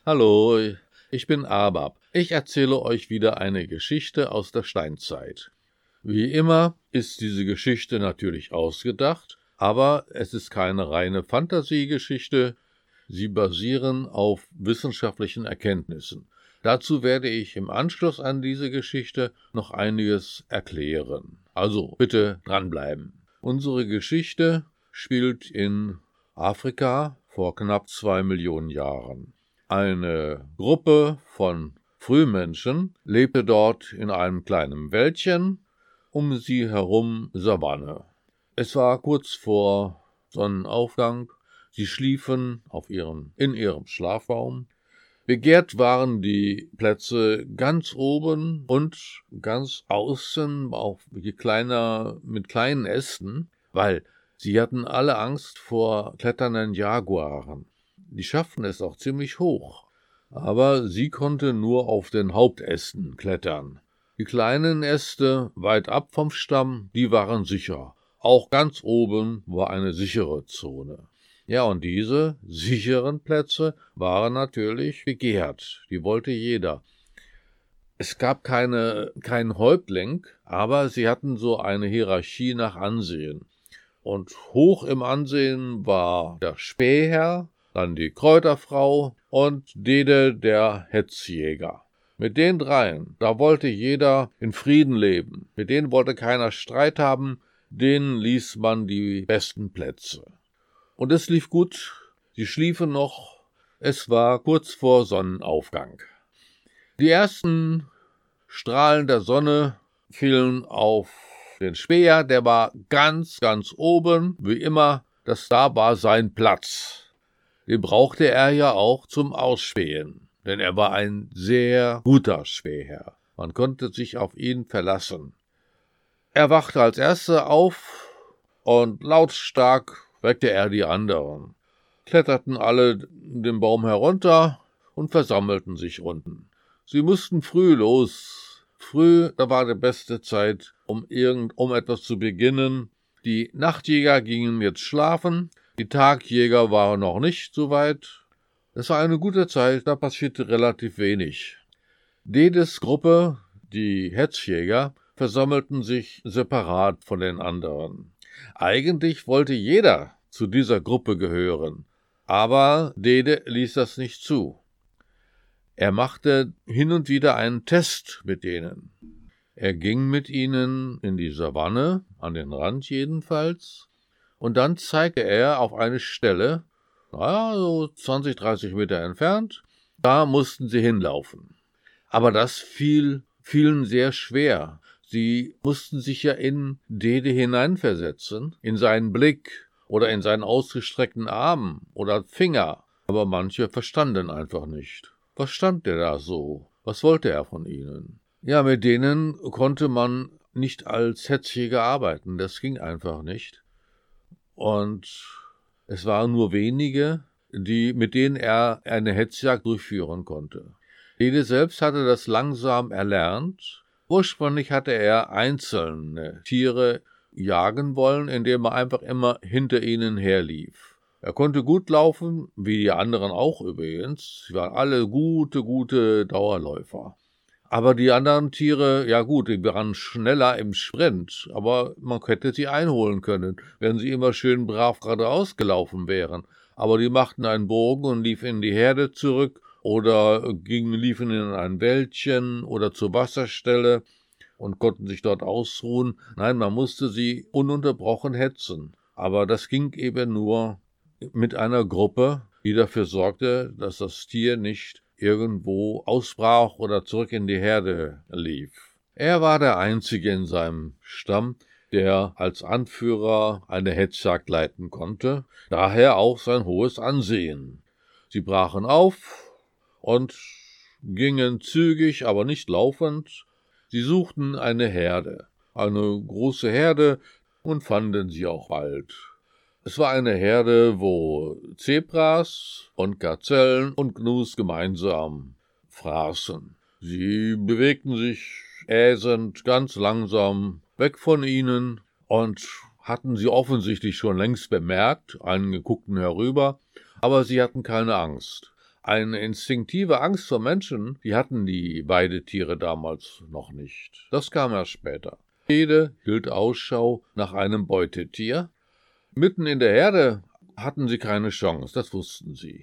Hallo, ich bin Abab. Ich erzähle euch wieder eine Geschichte aus der Steinzeit. Wie immer ist diese Geschichte natürlich ausgedacht, aber es ist keine reine Fantasiegeschichte. Sie basieren auf wissenschaftlichen Erkenntnissen. Dazu werde ich im Anschluss an diese Geschichte noch einiges erklären. Also bitte dranbleiben. Unsere Geschichte spielt in Afrika vor knapp 2 Millionen Jahren. Eine Gruppe von Frühmenschen lebte dort in einem kleinen Wäldchen, um sie herum Savanne. Es war kurz vor Sonnenaufgang, sie schliefen in ihrem Schlafraum. Begehrt waren die Plätze ganz oben und ganz außen, auch mit kleinen Ästen, weil sie hatten alle Angst vor kletternden Jaguaren. Die schafften es auch ziemlich hoch, aber sie konnte nur auf den Hauptästen klettern. Die kleinen Äste weit ab vom Stamm, die waren sicher. Auch ganz oben war eine sichere Zone. Ja, und diese sicheren Plätze waren natürlich begehrt. Die wollte jeder. Es gab keinen Häuptling, aber sie hatten so eine Hierarchie nach Ansehen. Und hoch im Ansehen war der Späher, dann die Kräuterfrau und Dede, der Hetzjäger. Mit den dreien, da wollte jeder in Frieden leben. Mit denen wollte keiner Streit haben, denen ließ man die besten Plätze. Und es lief gut, sie schliefen noch, es war kurz vor Sonnenaufgang. Die ersten Strahlen der Sonne fielen auf den Späher, der war ganz, ganz oben, wie immer, da war sein Platz. Den brauchte er ja auch zum Ausspähen, denn er war ein sehr guter Späher. Man konnte sich auf ihn verlassen. Er wachte als Erster auf und lautstark weckte er die anderen. Kletterten alle den Baum herunter und versammelten sich unten. Sie mussten früh los. Früh, da war die beste Zeit, um etwas zu beginnen. Die Nachtjäger gingen jetzt schlafen, die Tagjäger waren noch nicht so weit. Es war eine gute Zeit, da passierte relativ wenig. Dedes Gruppe, die Hetzjäger, versammelten sich separat von den anderen. Eigentlich wollte jeder zu dieser Gruppe gehören, aber Dede ließ das nicht zu. Er machte hin und wieder einen Test mit denen. Er ging mit ihnen in die Savanne, an den Rand jedenfalls, und dann zeigte er auf eine Stelle, so 20, 30 Meter entfernt, da mussten sie hinlaufen. Aber das fiel vielen sehr schwer. Sie mussten sich ja in Dede hineinversetzen, in seinen Blick oder in seinen ausgestreckten Arm oder Finger. Aber manche verstanden einfach nicht. Was stand der da so? Was wollte er von ihnen? Ja, mit denen konnte man nicht als Hetzjäger arbeiten. Das ging einfach nicht. Und es waren nur wenige, mit denen er eine Hetzjagd durchführen konnte. Dede selbst hatte das langsam erlernt. Ursprünglich hatte er einzelne Tiere jagen wollen, indem er einfach immer hinter ihnen herlief. Er konnte gut laufen, wie die anderen auch übrigens. Sie waren alle gute Dauerläufer. Aber die anderen Tiere, ja gut, die waren schneller im Sprint, aber man hätte sie einholen können, wenn sie immer schön brav geradeaus gelaufen wären. Aber die machten einen Bogen und liefen in die Herde zurück oder liefen in ein Wäldchen oder zur Wasserstelle und konnten sich dort ausruhen. Nein, man musste sie ununterbrochen hetzen. Aber das ging eben nur mit einer Gruppe, die dafür sorgte, dass das Tier nicht irgendwo ausbrach oder zurück in die Herde lief. Er war der Einzige in seinem Stamm, der als Anführer eine Hetzjagd leiten konnte, daher auch sein hohes Ansehen. Sie brachen auf und gingen zügig, aber nicht laufend. Sie suchten eine große Herde, und fanden sie auch bald. Es war eine Herde, wo Zebras und Gazellen und Gnus gemeinsam fraßen. Sie bewegten sich äsend ganz langsam weg von ihnen und hatten sie offensichtlich schon längst bemerkt, einen guckten herüber, aber sie hatten keine Angst. eine instinktive Angst vor Menschen, die hatten die Weidetiere damals noch nicht. Das kam erst später. Jede hielt Ausschau nach einem Beutetier. Mitten in der Herde hatten sie keine Chance, das wussten sie.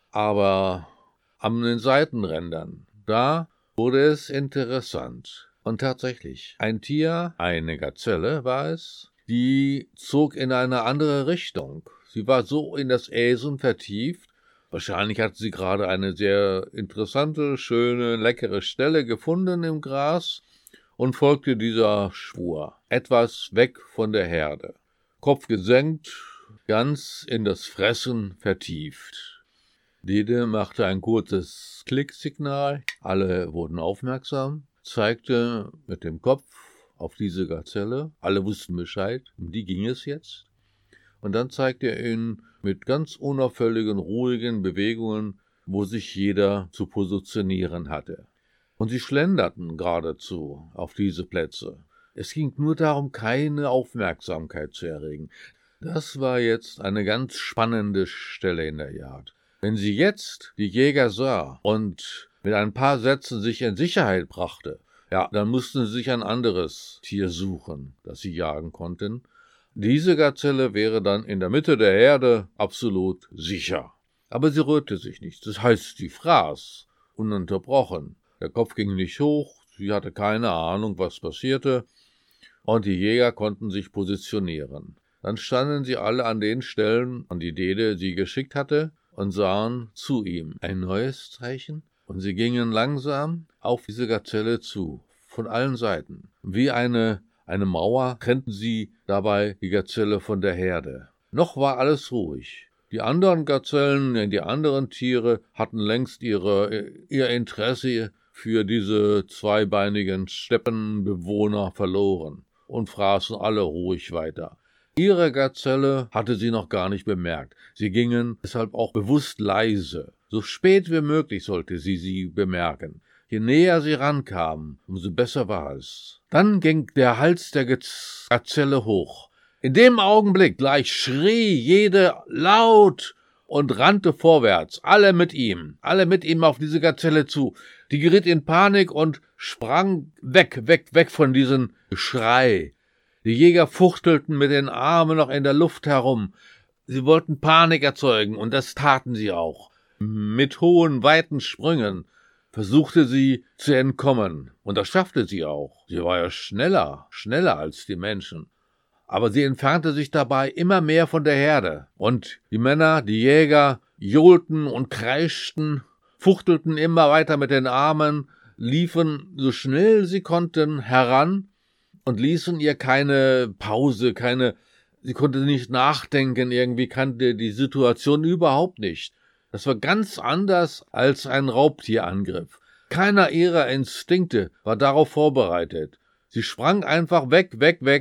Aber an den Seitenrändern, da wurde es interessant. Und tatsächlich, ein Tier, eine Gazelle war es, die zog in eine andere Richtung. Sie war so in das Äsen vertieft, wahrscheinlich hatte sie gerade eine sehr interessante, schöne, leckere Stelle gefunden im Gras und folgte dieser Spur, etwas weg von der Herde. Kopf gesenkt, ganz in das Fressen vertieft. Dede machte ein kurzes Klicksignal, alle wurden aufmerksam, zeigte mit dem Kopf auf diese Gazelle, alle wussten Bescheid, um die ging es jetzt. Und dann zeigte er ihnen mit ganz unauffälligen, ruhigen Bewegungen, wo sich jeder zu positionieren hatte. Und sie schlenderten geradezu auf diese Plätze. Es ging nur darum, keine Aufmerksamkeit zu erregen. Das war jetzt eine ganz spannende Stelle in der Jagd. Wenn sie jetzt die Jäger sah und mit ein paar Sätzen sich in Sicherheit brachte, ja, dann mussten sie sich ein anderes Tier suchen, das sie jagen konnten. Diese Gazelle wäre dann in der Mitte der Herde absolut sicher. Aber sie rührte sich nicht, das heißt, sie fraß ununterbrochen. Der Kopf ging nicht hoch, sie hatte keine Ahnung, was passierte, und die Jäger konnten sich positionieren. Dann standen sie alle an den Stellen, an die Dede sie geschickt hatte, und sahen zu ihm. Ein neues Zeichen, und sie gingen langsam auf diese Gazelle zu, von allen Seiten. Wie eine Mauer trennten sie dabei die Gazelle von der Herde. Noch war alles ruhig. Die anderen Gazellen, die anderen Tiere hatten längst ihr Interesse für diese zweibeinigen Steppenbewohner verloren und fraßen alle ruhig weiter. Ihre Gazelle hatte sie noch gar nicht bemerkt. Sie gingen deshalb auch bewusst leise. So spät wie möglich sollte sie bemerken. Je näher sie rankamen, umso besser war es. Dann ging der Hals der Gazelle hoch. In dem Augenblick gleich schrie jede laut und rannte vorwärts, alle mit ihm auf diese Gazelle zu. Die geriet in Panik und sprang weg von diesem Geschrei. Die Jäger fuchtelten mit den Armen noch in der Luft herum. Sie wollten Panik erzeugen, und das taten sie auch. Mit hohen, weiten Sprüngen versuchte sie zu entkommen, und das schaffte sie auch. Sie war ja schneller als die Menschen. Aber sie entfernte sich dabei immer mehr von der Herde, und die Männer, die Jäger, johlten und kreischten, fuchtelten immer weiter mit den Armen, liefen so schnell sie konnten heran und ließen ihr keine Pause, sie konnte nicht nachdenken, irgendwie kannte die Situation überhaupt nicht. Das war ganz anders als ein Raubtierangriff. Keiner ihrer Instinkte war darauf vorbereitet. Sie sprang einfach weg,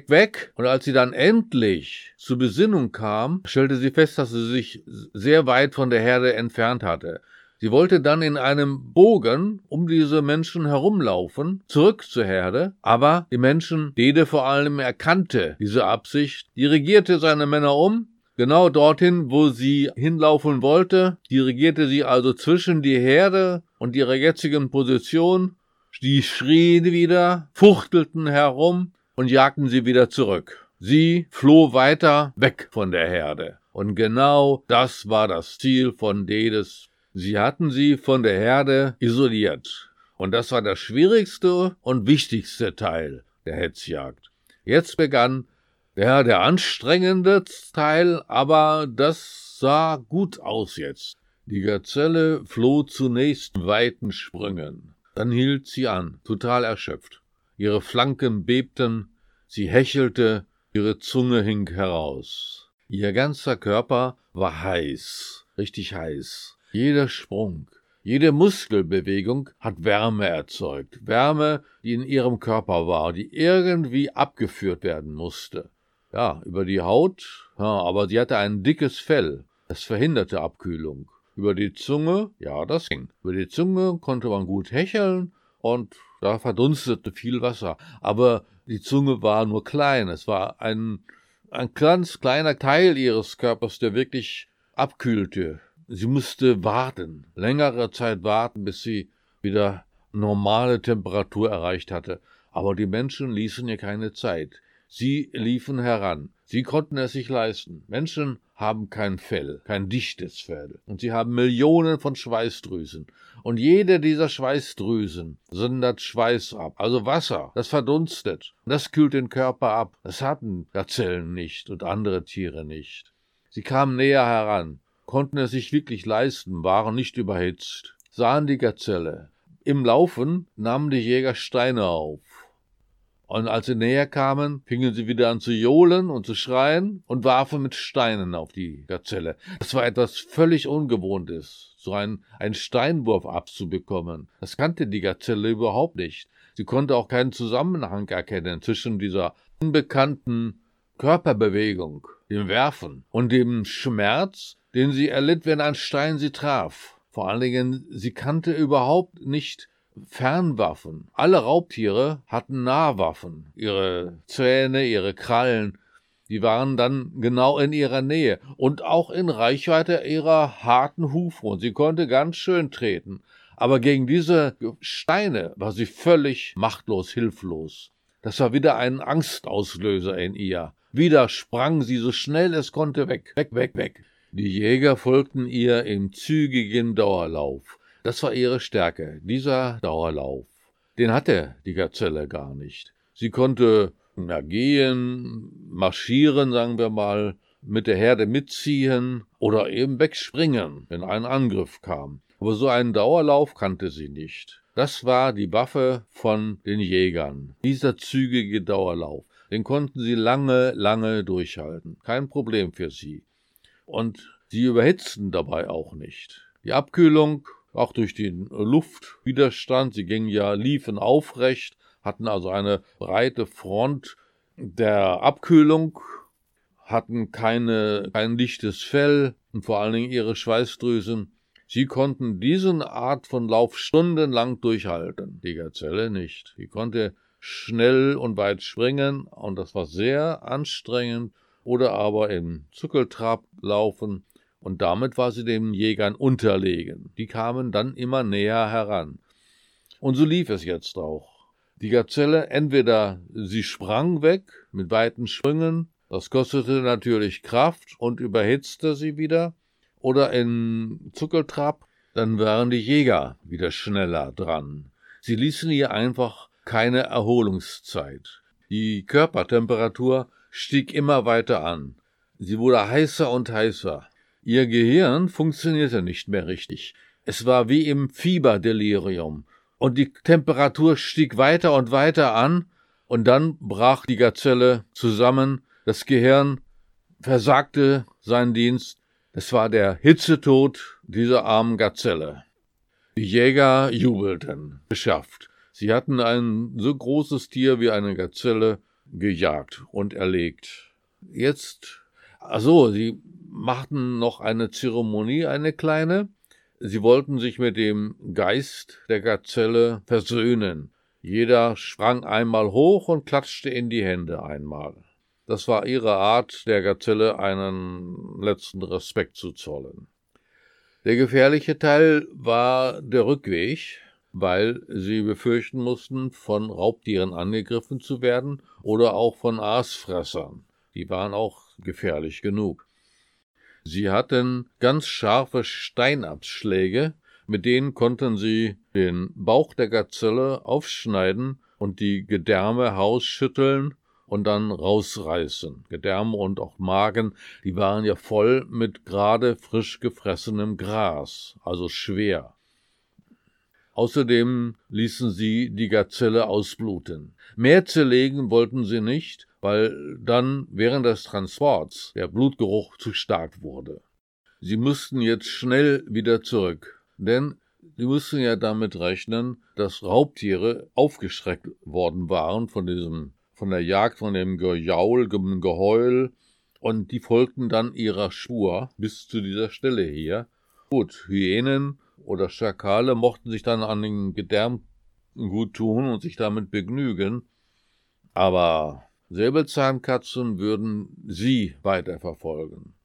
und als sie dann endlich zur Besinnung kam, stellte sie fest, dass sie sich sehr weit von der Herde entfernt hatte. Sie wollte dann in einem Bogen um diese Menschen herumlaufen, zurück zur Herde, aber die Menschen, Dede vor allem, erkannte diese Absicht, dirigierte seine Männer um, genau dorthin, wo sie hinlaufen wollte, dirigierte sie also zwischen die Herde und ihrer jetzigen Position. Die schrien wieder, fuchtelten herum und jagten sie wieder zurück. Sie floh weiter weg von der Herde. Und genau das war das Ziel von Dedes. Sie hatten sie von der Herde isoliert. Und das war der schwierigste und wichtigste Teil der Hetzjagd. Jetzt begann der anstrengende Teil, aber das sah gut aus jetzt. Die Gazelle floh zunächst in weiten Sprüngen. Dann hielt sie an, total erschöpft. Ihre Flanken bebten, sie hechelte, ihre Zunge hing heraus. Ihr ganzer Körper war heiß, richtig heiß. Jeder Sprung, jede Muskelbewegung hat Wärme erzeugt. Wärme, die in ihrem Körper war, die irgendwie abgeführt werden musste. Ja, über die Haut, aber sie hatte ein dickes Fell. Das verhinderte Abkühlung. Über die Zunge, ja, das ging. Über die Zunge konnte man gut hecheln und da verdunstete viel Wasser. Aber die Zunge war nur klein. Es war ein ganz kleiner Teil ihres Körpers, der wirklich abkühlte. sie musste warten, längere Zeit warten, bis sie wieder normale Temperatur erreicht hatte. Aber die Menschen ließen ihr keine Zeit. Sie liefen heran. Sie konnten es sich leisten. Menschen haben kein Fell, kein dichtes Fell. Und sie haben Millionen von Schweißdrüsen. Und jede dieser Schweißdrüsen sondert Schweiß ab, also Wasser, das verdunstet. Und das kühlt den Körper ab. Das hatten Gazellen nicht und andere Tiere nicht. Sie kamen näher heran, konnten es sich wirklich leisten, waren nicht überhitzt, sahen die Gazelle. Im Laufen nahmen die Jäger Steine auf. Und als sie näher kamen, fingen sie wieder an zu johlen und zu schreien und warfen mit Steinen auf die Gazelle. Das war etwas völlig Ungewohntes, so einen Steinwurf abzubekommen. Das kannte die Gazelle überhaupt nicht. Sie konnte auch keinen Zusammenhang erkennen zwischen dieser unbekannten Körperbewegung, dem Werfen und dem Schmerz, den sie erlitt, wenn ein Stein sie traf. Vor allen Dingen, sie kannte überhaupt nicht Fernwaffen. Alle Raubtiere hatten Nahwaffen. Ihre Zähne, ihre Krallen, die waren dann genau in ihrer Nähe und auch in Reichweite ihrer harten Hufe. Und sie konnte ganz schön treten. Aber gegen diese Steine war sie völlig machtlos, hilflos. Das war wieder ein Angstauslöser in ihr. Wieder sprang sie so schnell es konnte weg, weg, weg, weg. Die Jäger folgten ihr im zügigen Dauerlauf. Das war ihre Stärke, dieser Dauerlauf. Den hatte die Gazelle gar nicht. Sie konnte gehen, marschieren, sagen wir mal, mit der Herde mitziehen oder eben wegspringen, wenn ein Angriff kam. Aber so einen Dauerlauf kannte sie nicht. Das war die Waffe von den Jägern, dieser zügige Dauerlauf. Den konnten sie lange, lange durchhalten. Kein Problem für sie. Und sie überhitzten dabei auch nicht. Die Abkühlung, auch durch den Luftwiderstand, sie liefen aufrecht, hatten also eine breite Front der Abkühlung, hatten kein dichtes Fell und vor allen Dingen ihre Schweißdrüsen. Sie konnten diesen Art von Lauf stundenlang durchhalten, die Gazelle nicht. Sie konnte schnell und weit springen und das war sehr anstrengend oder aber im Zuckeltrab laufen. Und damit war sie den Jägern unterlegen. Die kamen dann immer näher heran. Und so lief es jetzt auch. Die Gazelle, entweder sie sprang weg mit weiten Sprüngen, das kostete natürlich Kraft und überhitzte sie wieder, oder in Zuckeltrab, dann waren die Jäger wieder schneller dran. Sie ließen ihr einfach keine Erholungszeit. Die Körpertemperatur stieg immer weiter an. Sie wurde heißer und heißer. Ihr Gehirn funktionierte nicht mehr richtig. Es war wie im Fieberdelirium. Und die Temperatur stieg weiter und weiter an. Und dann brach die Gazelle zusammen. Das Gehirn versagte seinen Dienst. Es war der Hitzetod dieser armen Gazelle. Die Jäger jubelten. Geschafft. Sie hatten ein so großes Tier wie eine Gazelle gejagt und erlegt. Sie machten noch eine Zeremonie, eine kleine. Sie wollten sich mit dem Geist der Gazelle versöhnen. Jeder sprang einmal hoch und klatschte in die Hände einmal. Das war ihre Art, der Gazelle einen letzten Respekt zu zollen. Der gefährliche Teil war der Rückweg, weil sie befürchten mussten, von Raubtieren angegriffen zu werden oder auch von Aasfressern. Die waren auch gefährlich genug. Sie hatten ganz scharfe Steinabschläge, mit denen konnten sie den Bauch der Gazelle aufschneiden und die Gedärme ausschütteln und dann rausreißen. Gedärme und auch Magen, die waren ja voll mit gerade frisch gefressenem Gras, also schwer. Außerdem ließen sie die Gazelle ausbluten. Mehr zerlegen wollten sie nicht, weil dann während des Transports der Blutgeruch zu stark wurde. Sie mussten jetzt schnell wieder zurück, denn sie mussten ja damit rechnen, dass Raubtiere aufgeschreckt worden waren von der Jagd, von dem Geheul, und die folgten dann ihrer Spur bis zu dieser Stelle hier. Gut, Hyänen oder Schakale mochten sich dann an den Gedärmen gut tun und sich damit begnügen, aber Säbelzahnkatzen würden sie weiterverfolgen.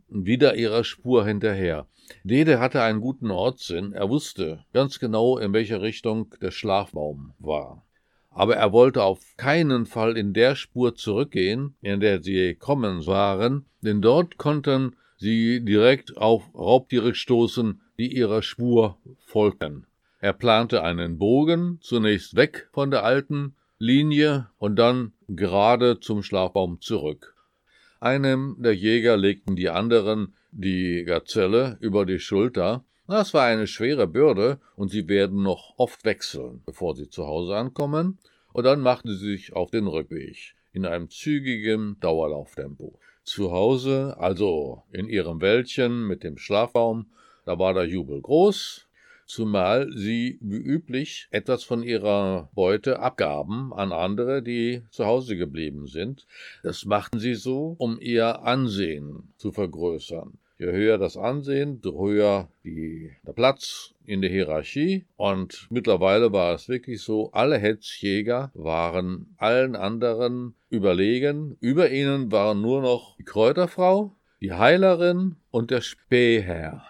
wieder ihrer Spur hinterher. Dede hatte einen guten Ortssinn, er wusste ganz genau, in welche Richtung der Schlafbaum war. Aber er wollte auf keinen Fall in der Spur zurückgehen, in der sie gekommen waren, denn dort konnten sie direkt auf Raubtiere stoßen, die ihrer Spur folgten. Er plante einen Bogen, zunächst weg von der alten Linie und dann gerade zum Schlafbaum zurück. Einem der Jäger legten die anderen die Gazelle über die Schulter. Das war eine schwere Bürde und sie werden noch oft wechseln, bevor sie zu Hause ankommen. Und dann machten sie sich auf den Rückweg in einem zügigen Dauerlauftempo. Zu Hause, also in ihrem Wäldchen mit dem Schlafbaum, da war der Jubel groß, zumal sie wie üblich etwas von ihrer Beute abgaben an andere, die zu Hause geblieben sind. Das machten sie so, um ihr Ansehen zu vergrößern. Je höher das Ansehen, desto höher der Platz in der Hierarchie. Und mittlerweile war es wirklich so, alle Hetzjäger waren allen anderen überlegen. Über ihnen waren nur noch die Kräuterfrau, die Heilerin und der Spähherr.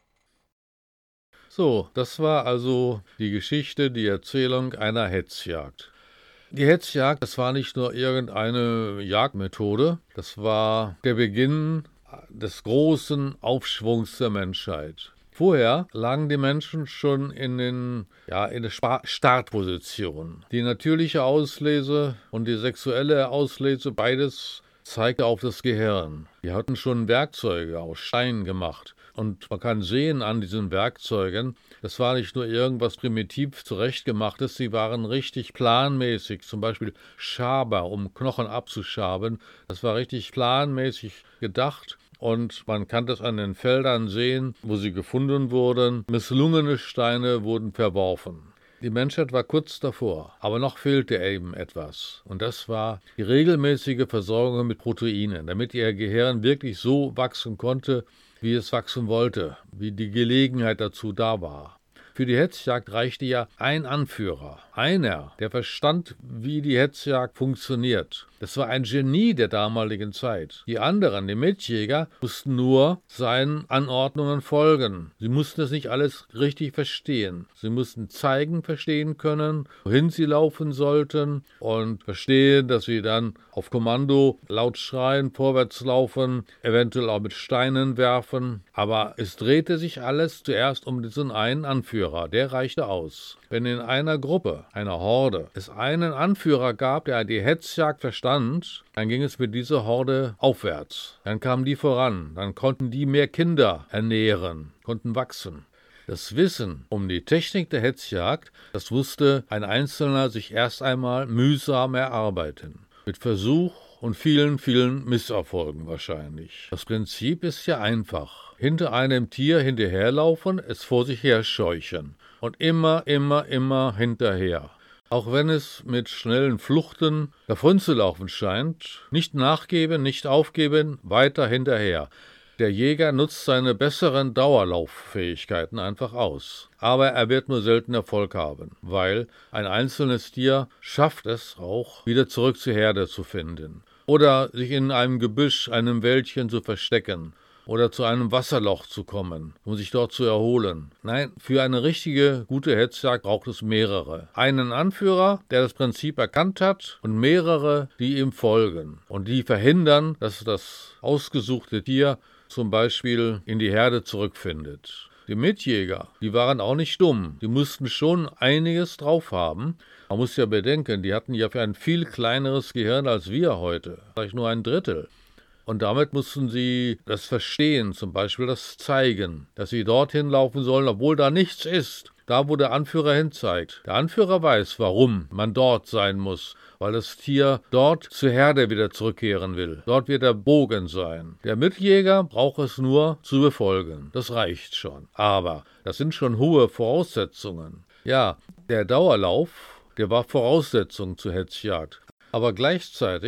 So, das war also die Geschichte, die Erzählung einer Hetzjagd. Die Hetzjagd, das war nicht nur irgendeine Jagdmethode, das war der Beginn des großen Aufschwungs der Menschheit. Vorher lagen die Menschen schon in der Startposition. Die natürliche Auslese und die sexuelle Auslese, beides zeigte auf das Gehirn. Die hatten schon Werkzeuge aus Stein gemacht. Und man kann sehen an diesen Werkzeugen, das war nicht nur irgendwas primitiv zurechtgemachtes, sie waren richtig planmäßig, zum Beispiel Schaber, um Knochen abzuschaben. Das war richtig planmäßig gedacht. Und man kann das an den Feldern sehen, wo sie gefunden wurden. Misslungene Steine wurden verworfen. Die Menschheit war kurz davor, aber noch fehlte eben etwas. Und das war die regelmäßige Versorgung mit Proteinen, damit ihr Gehirn wirklich so wachsen konnte, wie es wachsen wollte, wie die Gelegenheit dazu da war. Für die Hetzjagd reichte ja ein Anführer, einer, der verstand, wie die Hetzjagd funktioniert. Das war ein Genie der damaligen Zeit. Die anderen, die Mitjäger, mussten nur seinen Anordnungen folgen. Sie mussten es nicht alles richtig verstehen. Sie mussten verstehen können, wohin sie laufen sollten und verstehen, dass sie dann auf Kommando laut schreien, vorwärts laufen, eventuell auch mit Steinen werfen. Aber es drehte sich alles zuerst um diesen einen Anführer. Der reichte aus. Wenn in einer Gruppe, einer Horde, es einen Anführer gab, der die Hetzjagd verstand, dann ging es mit dieser Horde aufwärts. Dann kamen die voran, dann konnten die mehr Kinder ernähren, konnten wachsen. Das Wissen um die Technik der Hetzjagd, das musste ein Einzelner sich erst einmal mühsam erarbeiten. Mit Versuch und vielen, vielen Misserfolgen wahrscheinlich. Das Prinzip ist ja einfach. Hinter einem Tier hinterherlaufen, es vor sich her scheuchen. Und immer hinterher. Auch wenn es mit schnellen Fluchten davonzulaufen scheint, nicht nachgeben, nicht aufgeben, weiter hinterher. Der Jäger nutzt seine besseren Dauerlauffähigkeiten einfach aus. Aber er wird nur selten Erfolg haben, weil ein einzelnes Tier schafft es auch, wieder zurück zur Herde zu finden. Oder sich in einem Gebüsch, einem Wäldchen zu verstecken. Oder zu einem Wasserloch zu kommen, um sich dort zu erholen. Nein, für eine richtige, gute Hetzjagd braucht es mehrere. Einen Anführer, der das Prinzip erkannt hat, und mehrere, die ihm folgen und die verhindern, dass das ausgesuchte Tier zum Beispiel in die Herde zurückfindet. Die Mitjäger, die waren auch nicht dumm. Die mussten schon einiges drauf haben. Man muss ja bedenken, die hatten ja für ein viel kleineres Gehirn als wir heute. Vielleicht nur ein Drittel. Und damit mussten sie das verstehen, zum Beispiel das zeigen, dass sie dorthin laufen sollen, obwohl da nichts ist. Da, wo der Anführer hinzeigt. Der Anführer weiß, warum man dort sein muss, weil das Tier dort zur Herde wieder zurückkehren will. Dort wird der Bogen sein. Der Mitjäger braucht es nur zu befolgen. Das reicht schon. Aber das sind schon hohe Voraussetzungen. Ja, der Dauerlauf, der war Voraussetzung zur Hetzjagd. Aber gleichzeitig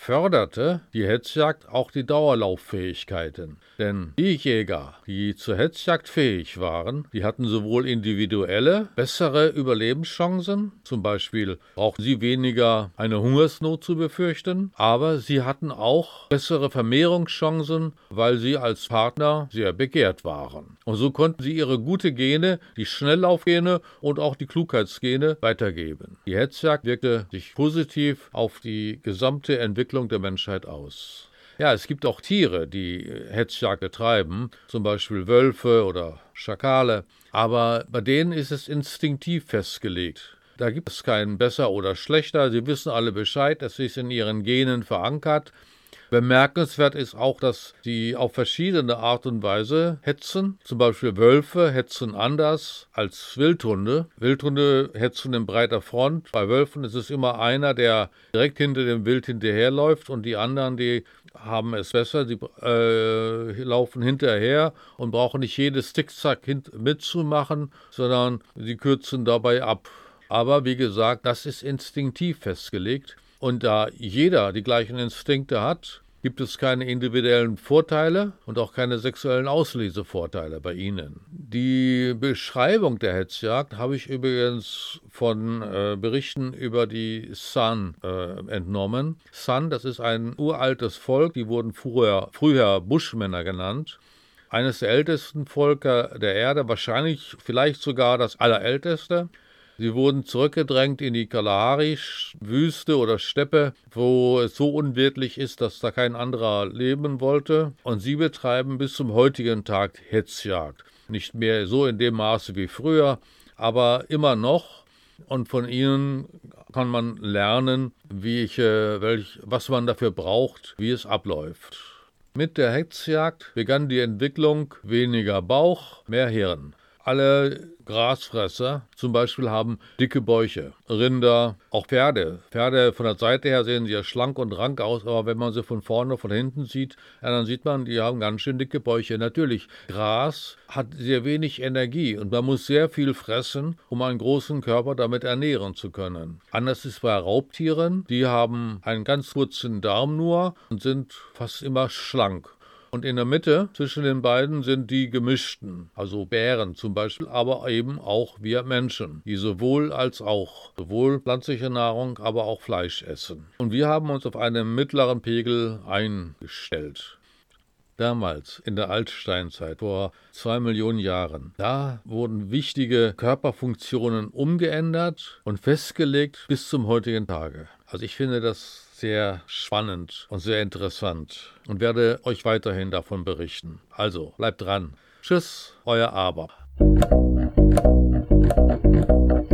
förderte die Hetzjagd auch die Dauerlauffähigkeiten. Denn die Jäger, die zur Hetzjagd fähig waren, die hatten sowohl individuelle, bessere Überlebenschancen, zum Beispiel brauchten sie weniger eine Hungersnot zu befürchten, aber sie hatten auch bessere Vermehrungschancen, weil sie als Partner sehr begehrt waren. Und so konnten sie ihre gute Gene, die Schnelllaufgene und auch die Klugheitsgene weitergeben. Die Hetzjagd wirkte sich positiv auf die gesamte Entwicklung der Menschheit aus. Ja, es gibt auch Tiere, die Hetzjagd betreiben, zum Beispiel Wölfe oder Schakale, aber bei denen ist es instinktiv festgelegt. Da gibt es keinen besser oder schlechter, sie wissen alle Bescheid, es ist in ihren Genen verankert. Bemerkenswert ist auch, dass sie auf verschiedene Art und Weise hetzen. Zum Beispiel Wölfe hetzen anders als Wildhunde. Wildhunde hetzen in breiter Front. Bei Wölfen ist es immer einer, der direkt hinter dem Wild hinterherläuft und die anderen, die haben es besser. Sie laufen hinterher und brauchen nicht jedes Zickzack mitzumachen, sondern sie kürzen dabei ab. Aber wie gesagt, das ist instinktiv festgelegt. Und da jeder die gleichen Instinkte hat, gibt es keine individuellen Vorteile und auch keine sexuellen Auslesevorteile bei ihnen. Die Beschreibung der Hetzjagd habe ich übrigens von Berichten über die San entnommen. San, das ist ein uraltes Volk, die wurden früher Buschmänner genannt. Eines der ältesten Völker der Erde, wahrscheinlich vielleicht sogar das allerälteste. Sie wurden zurückgedrängt in die Kalahari-Wüste oder Steppe, wo es so unwirtlich ist, dass da kein anderer leben wollte. Und sie betreiben bis zum heutigen Tag Hetzjagd. Nicht mehr so in dem Maße wie früher, aber immer noch. Und von ihnen kann man lernen, was man dafür braucht, wie es abläuft. Mit der Hetzjagd begann die Entwicklung weniger Bauch, mehr Hirn. Alle Grasfresser zum Beispiel haben dicke Bäuche. Rinder, auch Pferde. Pferde von der Seite her sehen sehr schlank und rank aus, aber wenn man sie von vorne, von hinten sieht, ja, dann sieht man, die haben ganz schön dicke Bäuche. Natürlich, Gras hat sehr wenig Energie und man muss sehr viel fressen, um einen großen Körper damit ernähren zu können. Anders ist bei Raubtieren, die haben einen ganz kurzen Darm nur und sind fast immer schlank. Und in der Mitte zwischen den beiden sind die Gemischten, also Bären zum Beispiel, aber eben auch wir Menschen, die sowohl pflanzliche Nahrung, aber auch Fleisch essen. Und wir haben uns auf einem mittleren Pegel eingestellt. Damals, in der Altsteinzeit, vor 2 Millionen Jahren, da wurden wichtige Körperfunktionen umgeändert und festgelegt bis zum heutigen Tage. Also ich finde das sehr spannend und sehr interessant und werde euch weiterhin davon berichten. Also, bleibt dran. Tschüss, euer Aber.